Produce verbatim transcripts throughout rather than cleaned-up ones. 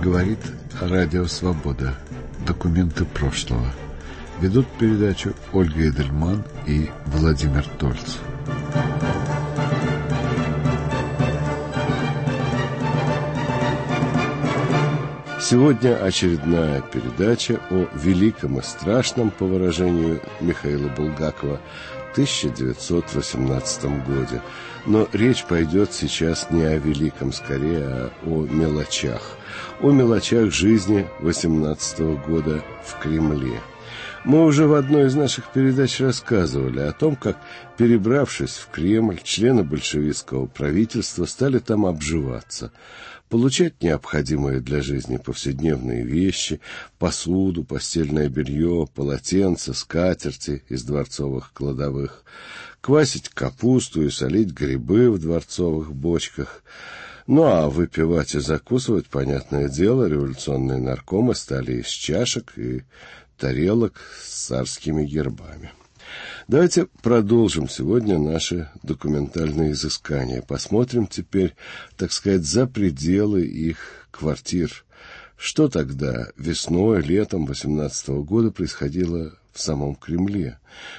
Говорит Радио Свобода. Документы прошлого. Ведут передачу Ольга Эдельман и Владимир Тольц. Сегодня очередная передача о великом и страшном, по выражению Михаила Булгакова, тысяча девятьсот восемнадцатом годе. Но речь пойдет сейчас не о великом, скорее, а о мелочах. О мелочах жизни восемнадцатого года в Кремле. Мы уже в одной из наших передач рассказывали о том, как, перебравшись в Кремль, члены большевистского правительства стали там обживаться, получать необходимые для жизни повседневные вещи, посуду, постельное белье, полотенца, скатерти из дворцовых кладовых, квасить капусту и солить грибы в дворцовых бочках. Ну а выпивать и закусывать, понятное дело, революционные наркомы стали из чашек и тарелок с царскими гербами. Давайте продолжим сегодня наши документальные изыскания. Посмотрим теперь, так сказать, за пределы их квартир. Что тогда весной, летом восемнадцатого года происходило в самом Кремле?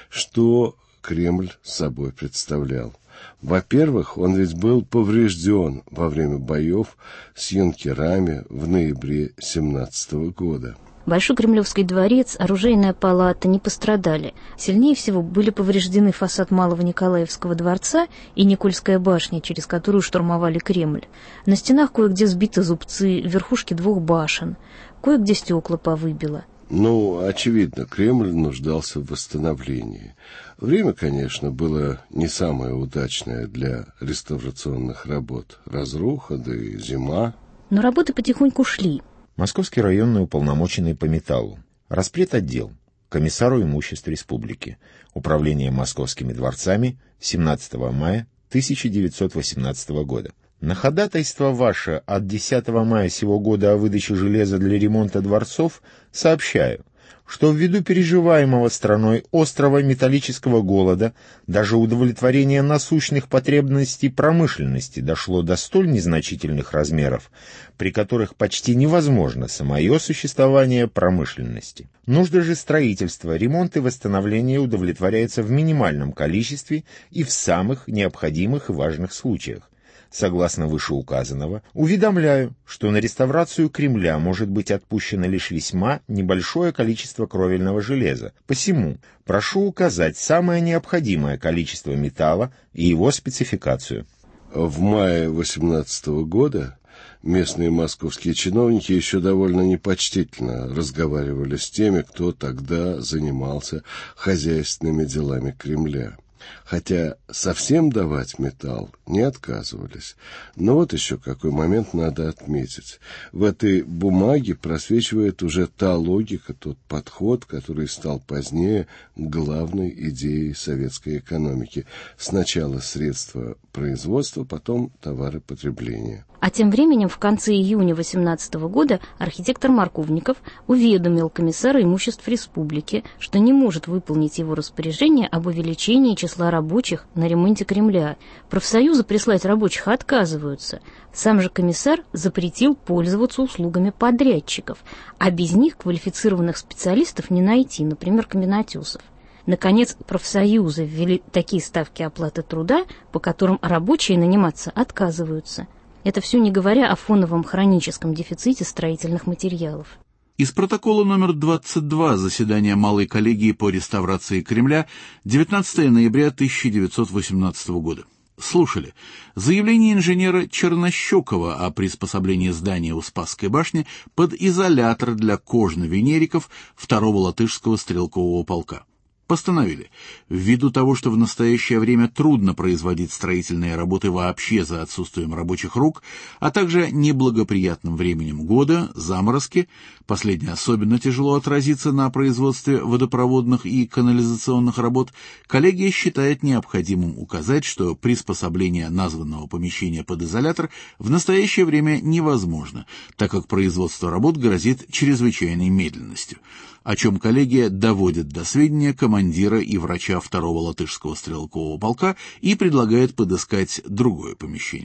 Что Кремль собой представлял? Во-первых, он ведь был поврежден во время боев с юнкерами в ноябре семнадцатого года. Большой Кремлевский дворец, оружейная палата не пострадали. Сильнее всего были повреждены фасад Малого Николаевского дворца и Никольская башня, через которую штурмовали Кремль. На стенах кое-где сбиты зубцы, верхушки двух башен. Кое-где стекла повыбило. Ну, очевидно, Кремль нуждался в восстановлении. Время, конечно, было не самое удачное для реставрационных работ. Разруха, да и зима. Но работы потихоньку шли. Московский районный уполномоченный по металлу, распредотдел, комиссару имуществ республики, управление московскими дворцами, семнадцатого мая тысяча девятьсот восемнадцатого года. На ходатайство ваше от десятого мая сего года о выдаче железа для ремонта дворцов сообщаю, что ввиду переживаемого страной острого металлического голода даже удовлетворение насущных потребностей промышленности дошло до столь незначительных размеров, при которых почти невозможно самое существование промышленности. Нужды же строительства, ремонт и восстановление удовлетворяются в минимальном количестве и в самых необходимых и важных случаях. Согласно вышеуказанного, уведомляю, что на реставрацию Кремля может быть отпущено лишь весьма небольшое количество кровельного железа. Посему прошу указать самое необходимое количество металла и его спецификацию. В мае восемнадцатого года местные московские чиновники еще довольно непочтительно разговаривали с теми, кто тогда занимался хозяйственными делами Кремля. Хотя совсем давать металл не отказывались. Но вот еще какой момент надо отметить. В этой бумаге просвечивает уже та логика, тот подход, который стал позднее главной идеей советской экономики. Сначала средства производства, потом товары потребления. А тем временем в конце июня восемнадцатого года архитектор Марковников уведомил комиссара имуществ республики, что не может выполнить его распоряжение об увеличении числа рабочих на ремонте Кремля. Профсоюзы прислать рабочих отказываются. Сам же комиссар запретил пользоваться услугами подрядчиков, а без них квалифицированных специалистов не найти, например, каменотесов. Наконец, профсоюзы ввели такие ставки оплаты труда, по которым рабочие наниматься отказываются. Это все не говоря о фоновом хроническом дефиците строительных материалов. Из протокола номер двадцать два заседания Малой коллегии по реставрации Кремля девятнадцатого ноября тысяча девятьсот восемнадцатого года. Слушали заявление инженера Чернощекова о приспособлении здания у Спасской башни под изолятор для кожно-венериков второго латышского стрелкового полка. Постановили, ввиду того, что в настоящее время трудно производить строительные работы вообще за отсутствием рабочих рук, а также неблагоприятным временем года, заморозки, последнее особенно тяжело отразится на производстве водопроводных и канализационных работ, коллегия считает необходимым указать, что приспособление названного помещения под изолятор в настоящее время невозможно, так как производство работ грозит чрезвычайной медленностью, о чем коллегия доводит до сведения командира и врача второго латышского стрелкового полка и предлагает подыскать другое помещение.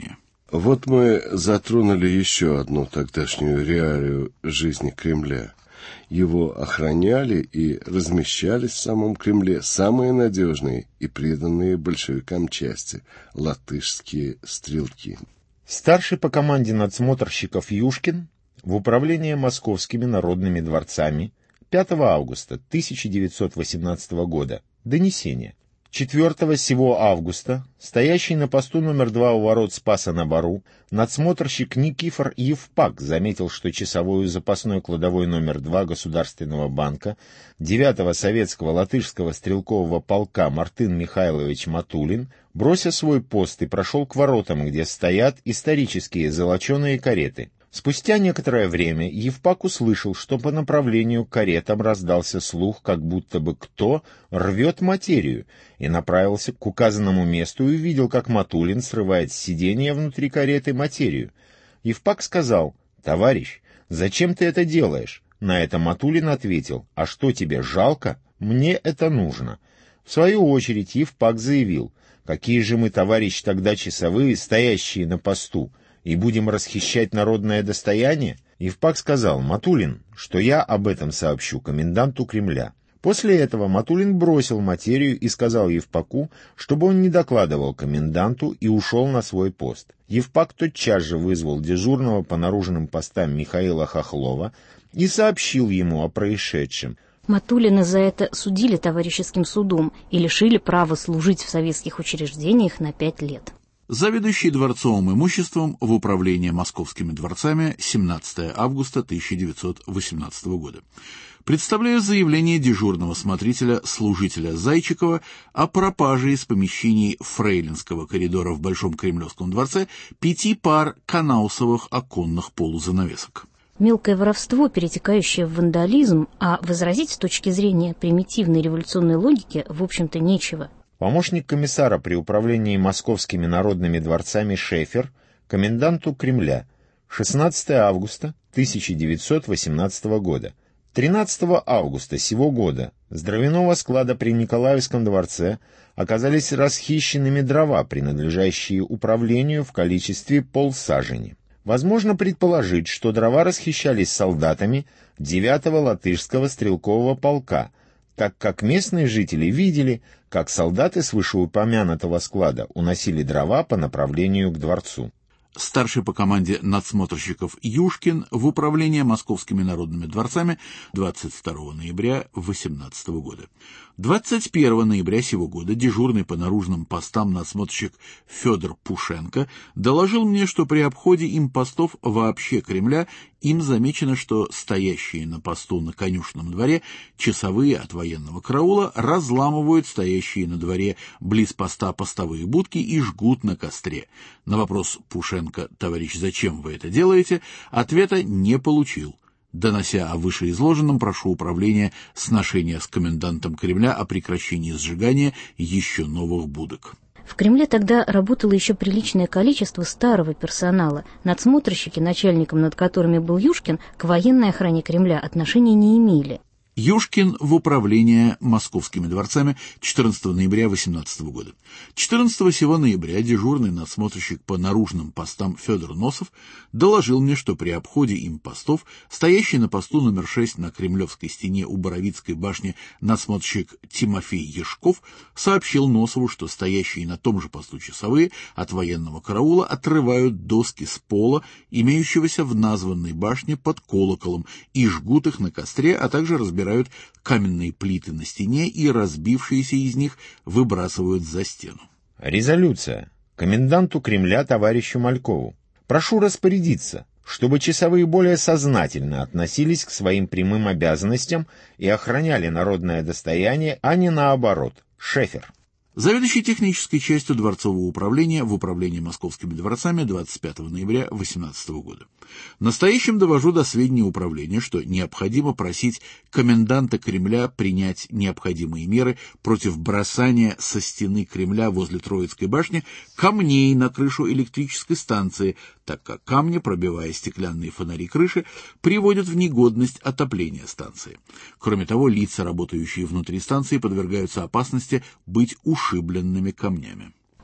Вот мы затронули еще одну тогдашнюю реалию жизни Кремля. Его охраняли и размещали в самом Кремле самые надежные и преданные большевикам части – латышские стрелки. Старший по команде надсмотрщиков Юшкин в управление московскими народными дворцами пятого августа тысяча девятьсот восемнадцатого года. Донесение. четвёртого сего августа, стоящий на посту номер два у ворот Спаса-на-Бару, надсмотрщик Никифор Евпак заметил, что часовой запасной кладовой номер два Государственного банка девятого советского латышского стрелкового полка Мартын Михайлович Матулин, бросил свой пост и прошел к воротам, где стоят исторические золоченые кареты. Спустя некоторое время Евпак услышал, что по направлению к каретам раздался слух, как будто бы кто рвет материю, и направился к указанному месту и увидел, как Матулин срывает с сиденья внутри кареты материю. Евпак сказал: «Товарищ, зачем ты это делаешь?» На это Матулин ответил: «А что тебе, жалко? Мне это нужно». В свою очередь Евпак заявил: «Какие же мы, товарищ, тогда часовые, стоящие на посту, и будем расхищать народное достояние?» Евпак сказал: «Матулин, что я об этом сообщу коменданту Кремля». После этого Матулин бросил материю и сказал Евпаку, чтобы он не докладывал коменданту, и ушел на свой пост. Евпак тотчас же вызвал дежурного по наружным постам Михаила Хохлова и сообщил ему о происшедшем. Матулина за это судили товарищеским судом и лишили права служить в советских учреждениях на пять лет. Заведующий дворцовым имуществом в управлении московскими дворцами семнадцатого августа тысяча девятьсот восемнадцатого года. Представляю заявление дежурного смотрителя-служителя Зайчикова о пропаже из помещений Фрейлинского коридора в Большом Кремлевском дворце пяти пар канаусовых оконных полузанавесок. Мелкое воровство, перетекающее в вандализм, а возразить с точки зрения примитивной революционной логики, в общем-то, нечего. Помощник комиссара при управлении московскими народными дворцами Шефер коменданту Кремля шестнадцатого августа тысяча девятьсот восемнадцатого года. тринадцатого августа сего года с дровяного склада при Николаевском дворце оказались расхищенными дрова, принадлежащие управлению, в количестве полсажени. Возможно предположить, что дрова расхищались солдатами девятого латышского стрелкового полка, так как местные жители видели, как солдаты с вышеупомянутого склада уносили дрова по направлению к дворцу. Старший по команде надсмотрщиков Юшкин в управление московскими народными дворцами двадцать второго ноября восемнадцатого года. двадцать первого ноября сего года дежурный по наружным постам надсмотрщик Федор Пушенко доложил мне, что при обходе им постов вообще Кремля им замечено, что стоящие на посту на конюшенном дворе часовые от военного караула разламывают стоящие на дворе близ поста постовые будки и жгут на костре. На вопрос Пушенко: «Товарищ, зачем вы это делаете?», ответа не получил. Донося о вышеизложенном, прошу управления сношения с комендантом Кремля о прекращении сжигания еще новых будок. В Кремле тогда работало еще приличное количество старого персонала. Надсмотрщики, начальником над которыми был Юшкин, к военной охране Кремля отношения не имели. Юшкин в управление московскими дворцами четырнадцатого ноября восемнадцатого года. четырнадцатого сего ноября дежурный надсмотрщик по наружным постам Федор Носов доложил мне, что при обходе им постов, стоящий на посту номер шесть на Кремлевской стене у Боровицкой башни надсмотрщик Тимофей Ешков сообщил Носову, что стоящие на том же посту часовые от военного караула отрывают доски с пола, имеющегося в названной башне под колоколом, и жгут их на костре, а также разбирают каменные плиты на стене и разбившиеся из них выбрасывают за стену. Резолюция. Коменданту Кремля товарищу Малькову. Прошу распорядиться, чтобы часовые более сознательно относились к своим прямым обязанностям и охраняли народное достояние, а не наоборот. Шефер. Заведующий технической частью дворцового управления в управлении московскими дворцами двадцать пятого ноября восемнадцатого года. Настоящим довожу до сведения управления, что необходимо просить коменданта Кремля принять необходимые меры против бросания со стены Кремля возле Троицкой башни камней на крышу электрической станции, так как камни, пробивая стеклянные фонари крыши, приводят в негодность отопление станции. Кроме того, лица, работающие внутри станции, подвергаются опасности быть ушибленными камнями.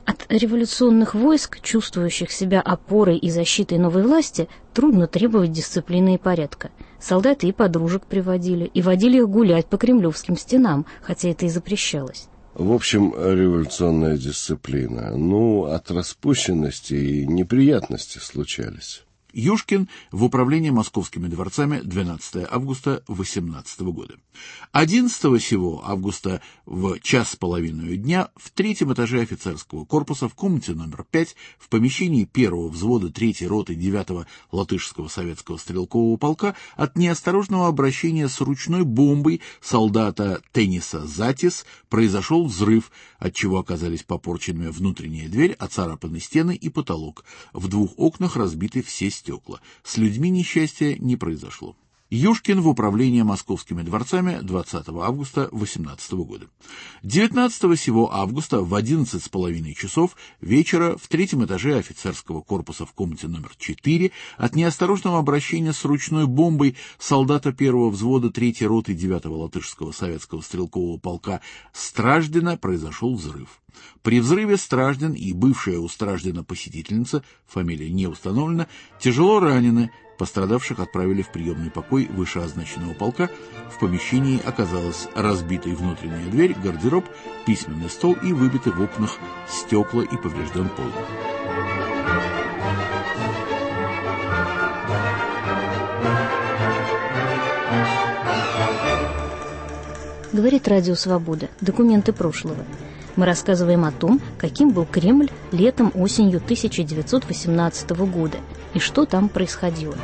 От революционных войск, чувствующих себя опорой и защитой новой власти, трудно требовать дисциплины и порядка. Солдаты и подружек приводили, и водили их гулять по кремлевским стенам, хотя это и запрещалось. В общем, революционная дисциплина. Ну, от распущенности и неприятности случались. Юшкин в управлении московскими дворцами двенадцатого августа восемнадцатого года. одиннадцатого сего августа в час с половиной дня в третьем этаже офицерского корпуса в комнате номер пять в помещении первого взвода третьей роты девятого Латышского советского стрелкового полка от неосторожного обращения с ручной бомбой солдата Тенниса Затис произошел взрыв, отчего оказались попорченными внутренняя дверь, оцарапаны стены и потолок. В двух окнах разбиты все стекла. Стекла. С людьми несчастья не произошло. Юшкин в управлении московскими дворцами двадцатого августа восемнадцатого года. девятнадцатого сего августа в одиннадцать с половиной часов вечера в третьем этаже офицерского корпуса в комнате номер четыре от неосторожного обращения с ручной бомбой солдата первого взвода третьей роты девятого Латышского советского стрелкового полка Страждина произошел взрыв. При взрыве Страждин и бывшая у Страждина посетительница, фамилия не установлена, тяжело ранены. Пострадавших отправили в приемный покой вышеозначенного полка. В помещении оказалась разбитой внутренняя дверь, гардероб, письменный стол и выбиты в окнах стекла и поврежден пол. Говорит Радио Свобода. Документы прошлого. Мы рассказываем о том, каким был Кремль летом-осенью тысяча девятьсот восемнадцатого года и что там происходило.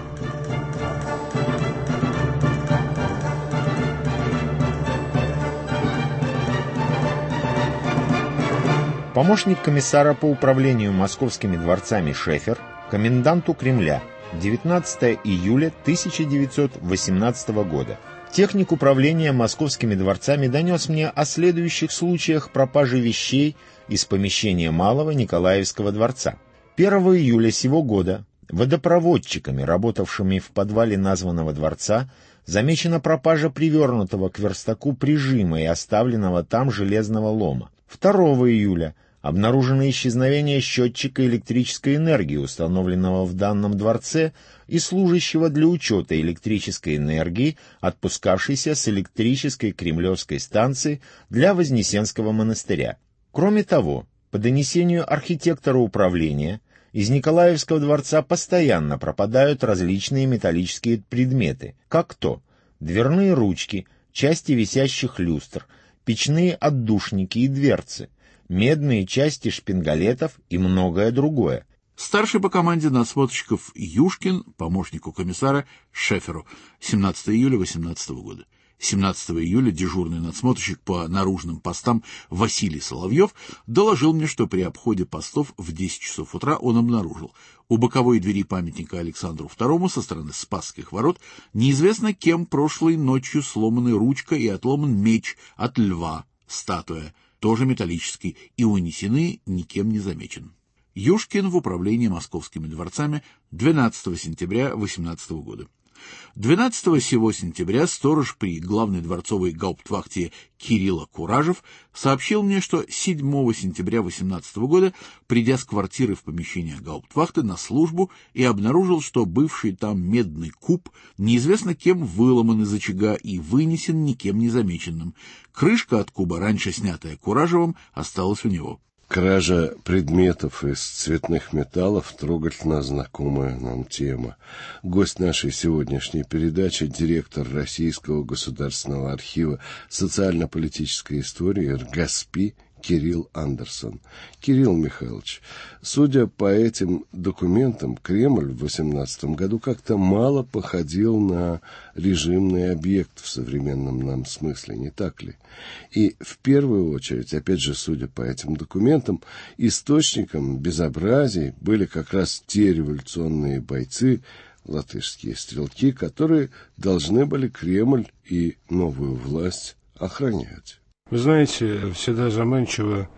Помощник комиссара по управлению московскими дворцами Шефер коменданту Кремля девятнадцатого июля тысяча девятьсот восемнадцатого года. Техник управления московскими дворцами донес мне о следующих случаях пропажи вещей из помещения Малого Николаевского дворца. первого июля сего года водопроводчиками, работавшими в подвале названного дворца, замечена пропажа привернутого к верстаку прижима и оставленного там железного лома. второго июля обнаружено исчезновение счетчика электрической энергии, установленного в данном дворце и служащего для учета электрической энергии, отпускавшейся с электрической кремлевской станции для Вознесенского монастыря. Кроме того, по донесению архитектора управления, из Николаевского дворца постоянно пропадают различные металлические предметы, как то дверные ручки, части висящих люстр, печные отдушники и дверцы, медные части шпингалетов и многое другое. Старший по команде надсмотрщиков Юшкин, помощнику комиссара Шеферу, семнадцатого июля восемнадцатого года. семнадцатого июля дежурный надсмотрщик по наружным постам Василий Соловьев доложил мне, что при обходе постов в десять часов утра он обнаружил у боковой двери памятника Александру второму со стороны Спасских ворот неизвестно кем прошлой ночью сломаны ручка и отломан меч от льва, статуя, тоже металлический, и унесены, никем не замечен. Юшкин в управлении московскими дворцами двенадцатого сентября восемнадцатого года. двенадцатого сего сентября сторож при главной дворцовой гауптвахте Кирилла Куражев сообщил мне, что седьмого сентября восемнадцатого года, придя с квартиры в помещение гауптвахты на службу, и обнаружил, что бывший там медный куб неизвестно кем выломан из очага и вынесен никем не замеченным. Крышка от куба, раньше снятая Куражевым, осталась у него. Кража предметов из цветных металлов — трогательно знакомая нам тема. Гость нашей сегодняшней передачи — директор Российского государственного архива социально-политической истории РГАСПИ Кирилл Андерсон. Кирилл Михайлович, судя по этим документам, Кремль в восемнадцатом году как-то мало походил на режимный объект в современном нам смысле, не так ли? И в первую очередь, опять же, судя по этим документам, источником безобразий были как раз те революционные бойцы, латышские стрелки, которые должны были Кремль и новую власть охранять. Вы знаете, всегда заманчиво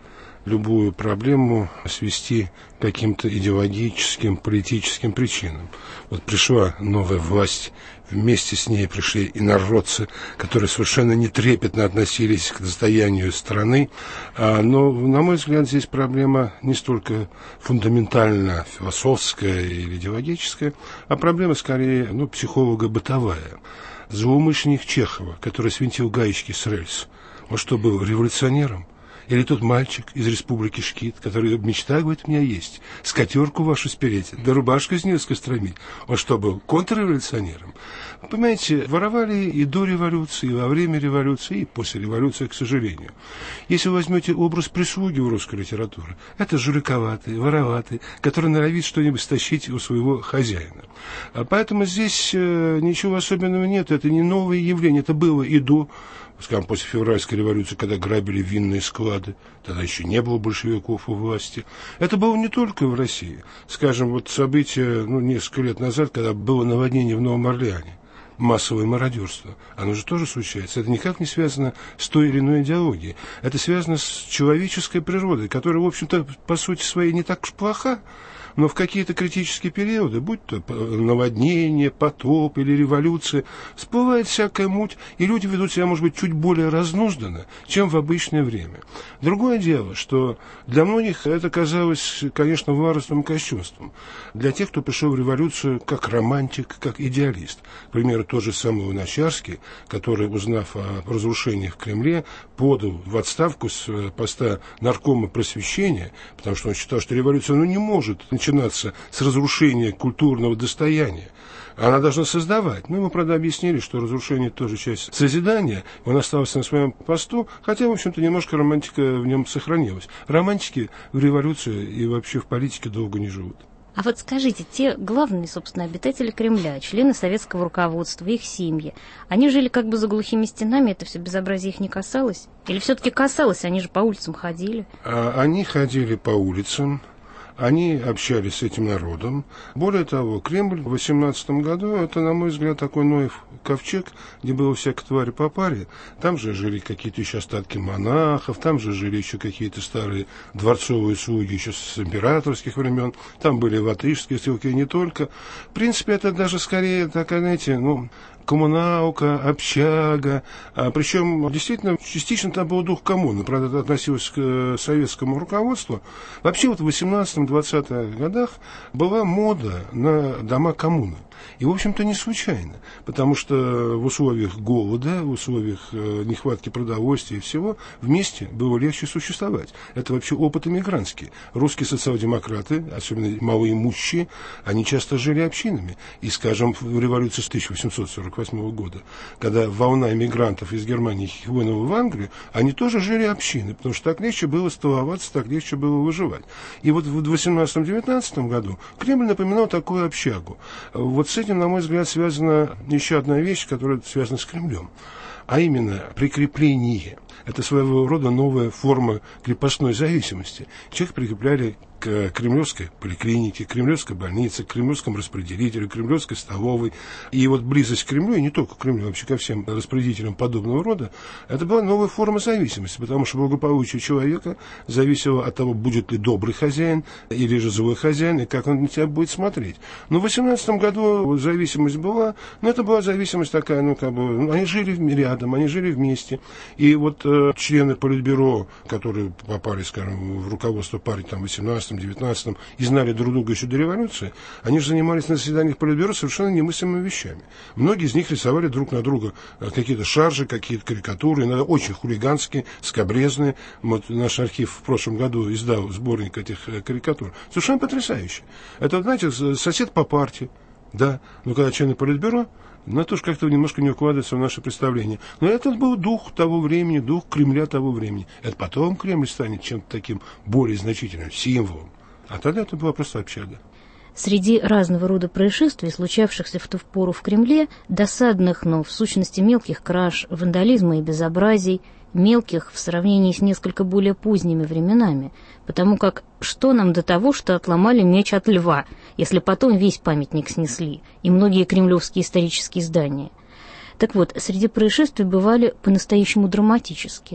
любую проблему свести к каким-то идеологическим, политическим причинам. Вот пришла новая власть, вместе с ней пришли инородцы, которые совершенно не трепетно относились к достоянию страны. Но, на мой взгляд, здесь проблема не столько фундаментально философская или идеологическая, а проблема скорее ну, психолого-бытовая. Злоумышленник Чехова, который свинтил гаечки с рельс, он что, был революционером? Или тот мальчик из республики Шкит, который мечта, говорит, у меня есть, скатерку вашу спереть, да рубашку из нее скостромить. Он что, был контрреволюционером? Вы понимаете, воровали и до революции, и во время революции, и после революции, к сожалению. Если вы возьмете образ прислуги у русской литературы, это жуликоватые, вороватые, которые норовят что-нибудь стащить у своего хозяина. А поэтому здесь э, ничего особенного нет, это не новое явление, это было и до, скажем, после февральской революции, когда грабили винные склады, тогда еще не было большевиков у власти. Это было не только в России. Скажем, вот события, ну, несколько лет назад, когда было наводнение в Новом Орлеане, массовое мародерство, оно же тоже случается. Это никак не связано с той или иной идеологией. Это связано с человеческой природой, которая, в общем-то, по сути своей не так уж плоха, но в какие-то критические периоды, будь то наводнение, потоп или революция, всплывает всякая муть, и люди ведут себя, может быть, чуть более разнузданно, чем в обычное время. Другое дело, что для многих это казалось, конечно, варварством и кощунством. Для тех, кто пришел в революцию как романтик, как идеалист. К примеру, тот же самый Луначарский, который, узнав о разрушениях в Кремле, подал в отставку с поста наркома просвещения, потому что он считал, что революция ну, не может начинаться с разрушения культурного достояния. Она должна создавать. Ну, ему, правда, объяснили, что разрушение тоже часть созидания. Он остался на своем посту, хотя, в общем-то, немножко романтика в нем сохранилась. Романтики в революции и вообще в политике долго не живут. А вот скажите, те главные, собственно, обитатели Кремля, члены советского руководства, их семьи, они жили как бы за глухими стенами, это все безобразие их не касалось? Или все-таки касалось, они же по улицам ходили? А, они ходили по улицам. Они общались с этим народом. Более того, Кремль в восемнадцатом году, это, на мой взгляд, такой Ноев ковчег, где было всякие твари по паре. Там же жили какие-то еще остатки монахов, там же жили еще какие-то старые дворцовые слуги еще с императорских времен. Там были латышские ссылки, не только. В принципе, это даже скорее, такая, знаете, ну... коммуналка, общага, а, причем действительно частично там был дух коммуны, правда, это относилось к советскому руководству. Вообще вот в восемнадцатом-двадцатых годах была мода на дома коммуны. И, в общем-то, не случайно, потому что в условиях голода, в условиях э, нехватки продовольствия и всего, вместе было легче существовать. Это вообще опыт эмигрантский. Русские социал-демократы, особенно малоимущие, они часто жили общинами. И, скажем, в революции с тысяча восемьсот сорок восьмого года, когда волна эмигрантов из Германии хлынула в Англию, они тоже жили общины, потому что так легче было столоваться, так легче было выживать. И вот в восемнадцатом-девятнадцатом году Кремль напоминал такую общагу. Вот с этим, на мой взгляд, связана еще одна вещь, которая связана с Кремлем, а именно прикрепление. Это своего рода новая форма крепостной зависимости. Человек прикрепляли к кремлевской поликлинике, к кремлевской больнице, к кремлевскому распределителю, к кремлевской столовой. И вот близость к Кремлю, и не только к Кремлю, вообще ко всем распределителям подобного рода, это была новая форма зависимости, потому что благополучие человека зависело от того, будет ли добрый хозяин или же злой хозяин, и как он на тебя будет смотреть. Но в восемнадцатом году зависимость была, но это была зависимость такая, ну, как бы, ну, они жили рядом, они жили вместе. И вот э, члены Политбюро, которые попали, скажем, в руководство партии там, в восемнадцатом девятнадцатом и знали друг друга еще до революции, они же занимались на заседаниях Политбюро совершенно немыслимыми вещами. Многие из них рисовали друг на друга какие-то шаржи, какие-то карикатуры, иногда очень хулиганские, скабрезные. Вот наш архив в прошлом году издал сборник этих карикатур. Совершенно потрясающе. Это, знаете, сосед по партии, да, но когда члены Политбюро, но это уж как-то немножко не укладывается в наше представление. Но это был дух того времени, дух Кремля того времени. Это потом Кремль станет чем-то таким более значительным, символом. А тогда это была просто общага. Среди разного рода происшествий, случавшихся в ту пору в Кремле, досадных, но в сущности мелких краж, вандализма и безобразий, мелких в сравнении с несколько более поздними временами, потому как что нам до того, что отломали меч от льва, если потом весь памятник снесли, и многие кремлевские исторические здания. Так вот, среди происшествий бывали по-настоящему драматические.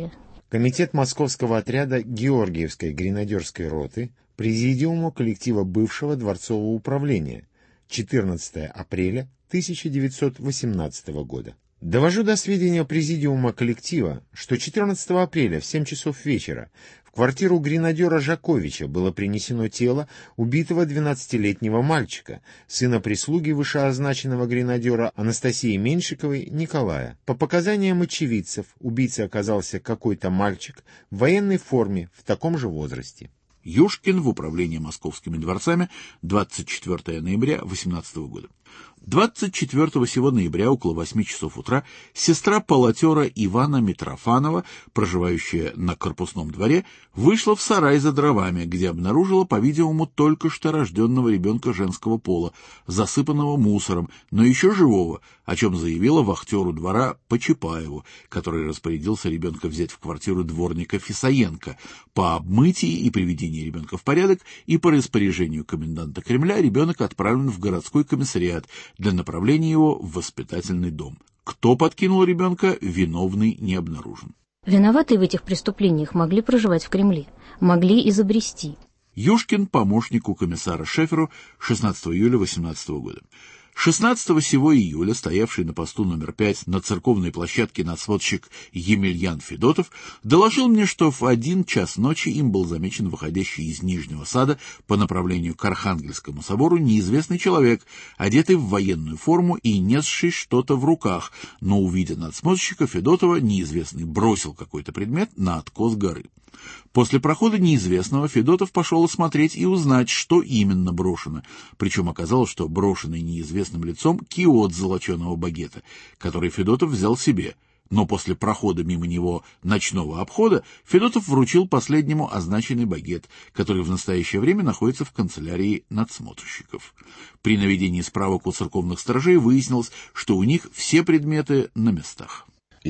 Комитет московского отряда Георгиевской гренадерской роты Президиуму коллектива бывшего дворцового управления, четырнадцатое апреля тысяча девятьсот восемнадцатого года. Довожу до сведения Президиума коллектива, что четырнадцатого апреля в семь часов вечера в квартиру гренадера Жаковича было принесено тело убитого двенадцатилетнего мальчика, сына прислуги вышеозначенного гренадера Анастасии Меньшиковой Николая. По показаниям очевидцев, убийцей оказался какой-то мальчик в военной форме в таком же возрасте. Юшкин в управлении московскими дворцами, двадцать четвёртого ноября восемнадцатого года. двадцать четвёртого сего ноября около восьми часов утра сестра полотера Ивана Митрофанова, проживающая на Корпусном дворе, вышла в сарай за дровами, где обнаружила, по-видимому, только что рожденного ребенка женского пола, засыпанного мусором, но еще живого, о чем заявила вахтеру двора Почапаеву, который распорядился ребенка взять в квартиру дворника Фисаенко. По обмытии и приведении ребенка в порядок и по распоряжению коменданта Кремля ребенок отправлен в городской комиссариат для направления его в воспитательный дом. Кто подкинул ребенка, виновный не обнаружен. Виноватые в этих преступлениях могли проживать в Кремле, могли изобрести. Юшкин помощнику комиссара Шеферу шестнадцатого июля восемнадцатого года. шестнадцатого сего июля, стоявший на посту номер пять на церковной площадке надсмотрщик Емельян Федотов, доложил мне, что в один час ночи им был замечен выходящий из Нижнего сада по направлению к Архангельскому собору неизвестный человек, одетый в военную форму и несший что-то в руках, но, увидя надсмотрщика Федотова, неизвестный бросил какой-то предмет на откос горы. После прохода неизвестного Федотов пошел осмотреть и узнать, что именно брошено. Причем оказалось, что брошенный неизвестным лицом киот золоченого багета, который Федотов взял себе. Но после прохода мимо него ночного обхода Федотов вручил последнему означенный багет, который в настоящее время находится в канцелярии надсмотрщиков. При наведении справок у церковных сторожей выяснилось, что у них все предметы на местах.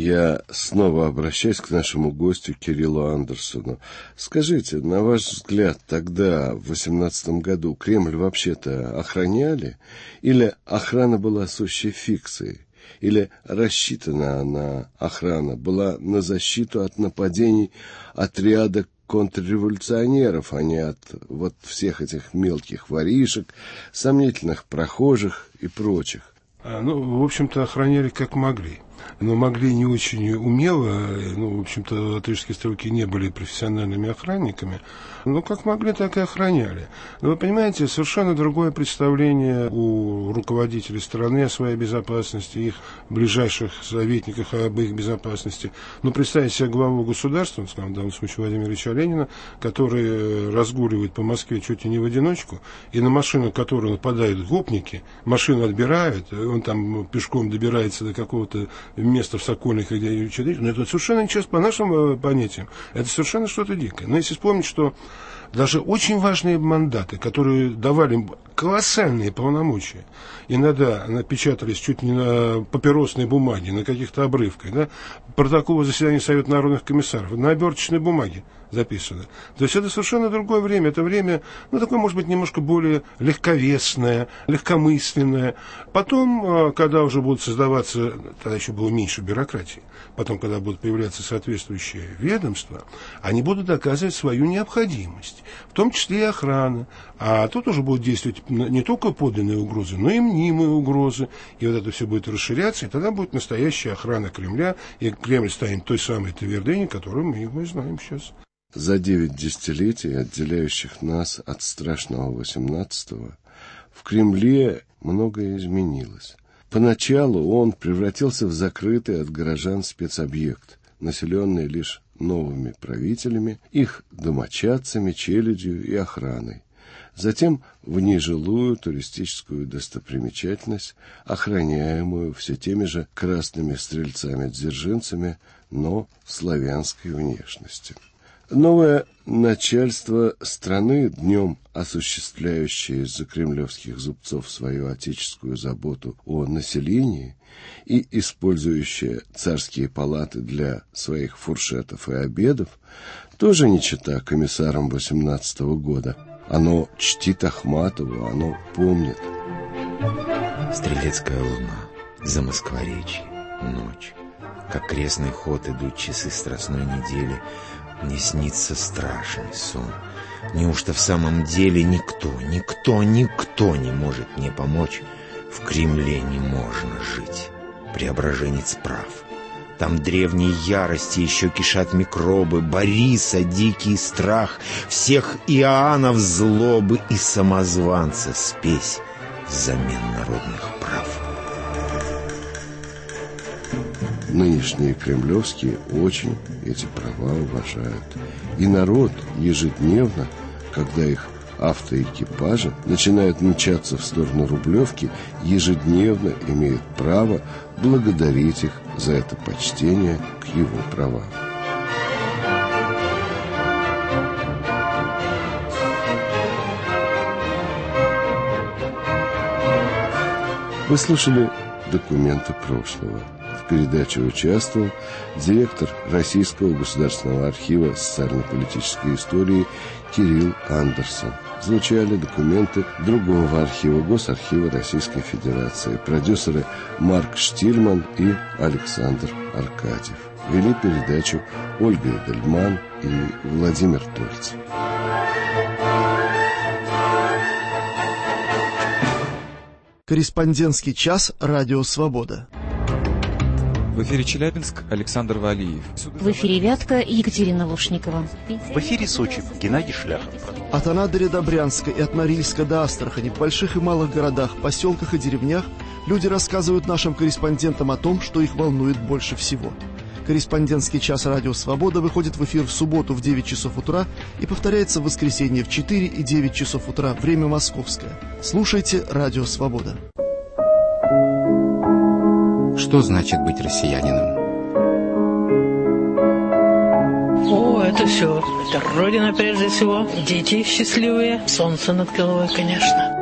Я снова обращаюсь к нашему гостю Кириллу Андерсону. Скажите, на ваш взгляд, тогда, в восемнадцатом году, Кремль вообще-то охраняли? Или охрана была сущей фикцией? Или рассчитана она, охрана, была на защиту от нападений отряда контрреволюционеров, а не от вот всех этих мелких воришек, сомнительных прохожих и прочих? А, ну, в общем-то, охраняли как могли. Но могли не очень умело, ну, в общем-то, латышские стрелки не были профессиональными охранниками, но как могли, так и охраняли. Но вы понимаете, совершенно другое представление у руководителей страны о своей безопасности, их ближайших советниках об их безопасности. Ну, представьте себе главу государства, в данном случае Владимира Ильича Ленина, который разгуливает по Москве чуть ли не в одиночку, и на машину, которую нападают гопники, машину отбирают, он там пешком добирается до какого-то место в Сокольниках, где что-то, но это совершенно нечестно по нашим понятиям. Это совершенно что-то дикое. Но если вспомнить, что даже очень важные мандаты, которые давали им колоссальные полномочия, иногда напечатались чуть не на папиросной бумаге, на каких-то обрывках, да, протоколы заседания Совета народных комиссаров, на оберточной бумаге записано. То есть это совершенно другое время. Это время, ну, такое, может быть, немножко более легковесное, легкомысленное. Потом, когда уже будут создаваться, тогда еще было меньше бюрократии, потом, когда будут появляться соответствующие ведомства, они будут доказывать свою необходимость, в том числе и охрана. А тут уже будут действовать не только подлинные угрозы, но и мнимые угрозы. И вот это все будет расширяться, и тогда будет настоящая охрана Кремля, и Кремль станет той самой твердыней, которую мы его знаем сейчас. За девять десятилетий, отделяющих нас от страшного восемнадцатого, в Кремле многое изменилось. Поначалу он превратился в закрытый от горожан спецобъект, населенный лишь новыми правителями, их домочадцами, челядью и охраной. Затем в нежилую туристическую достопримечательность, охраняемую все теми же красными стрельцами-дзержинцами, но славянской внешности. Новое начальство страны, днем осуществляющее из-за кремлевских зубцов свою отеческую заботу о населении и использующее царские палаты для своих фуршетов и обедов, тоже не чета комиссарам восемнадцатого года. Оно чтит Ахматову, оно помнит. Стрелецкая луна, Замоскворечье, ночь. как крестный ход идут часы страстной недели, мне снится страшный сон. Неужто в самом деле никто, никто, никто не может мне помочь? В Кремле не можно жить. Преображенец прав. Там древней ярости еще кишат микробы, Бориса дикий страх, всех Иоаннов злобы и самозванца спесь взамен народных прав. Нынешние кремлевские очень эти права уважают. И народ ежедневно, когда их автоэкипажи начинают мчаться в сторону Рублевки, ежедневно имеет право благодарить их за это почтение к его правам. Вы слушали «Документы прошлого». В передаче участвовал директор Российского государственного архива социально-политической истории Кирилл Андерсон. Звучали документы другого архива, Госархива Российской Федерации, продюсеры Марк Штильман и Александр Аркадьев. Вели передачу Ольга Эдельман и Владимир Тольц. Корреспондентский час «Радио Свобода». В эфире Челябинск, Александр Валиев. В эфире Вятка, Екатерина Лушникова. В эфире Сочи, Геннадий Шляхов. От Анадыря до Брянска и от Норильска до Астрахани, в больших и малых городах, поселках и деревнях люди рассказывают нашим корреспондентам о том, что их волнует больше всего. Корреспондентский час «Радио Свобода» выходит в эфир в субботу в девять часов утра и повторяется в воскресенье в четыре и девять часов утра, время московское. Слушайте «Радио Свобода». Что значит быть россиянином? О, это все. Это Родина прежде всего. Дети счастливые. Солнце над головой, конечно.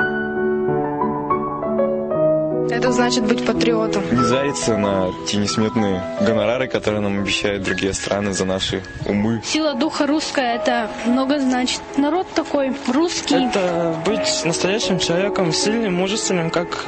Это значит быть патриотом. Не зариться на те несметные гонорары, которые нам обещают другие страны за наши умы. Сила духа русская, это много значит. Народ такой русский. Это быть настоящим человеком, сильным, мужественным, как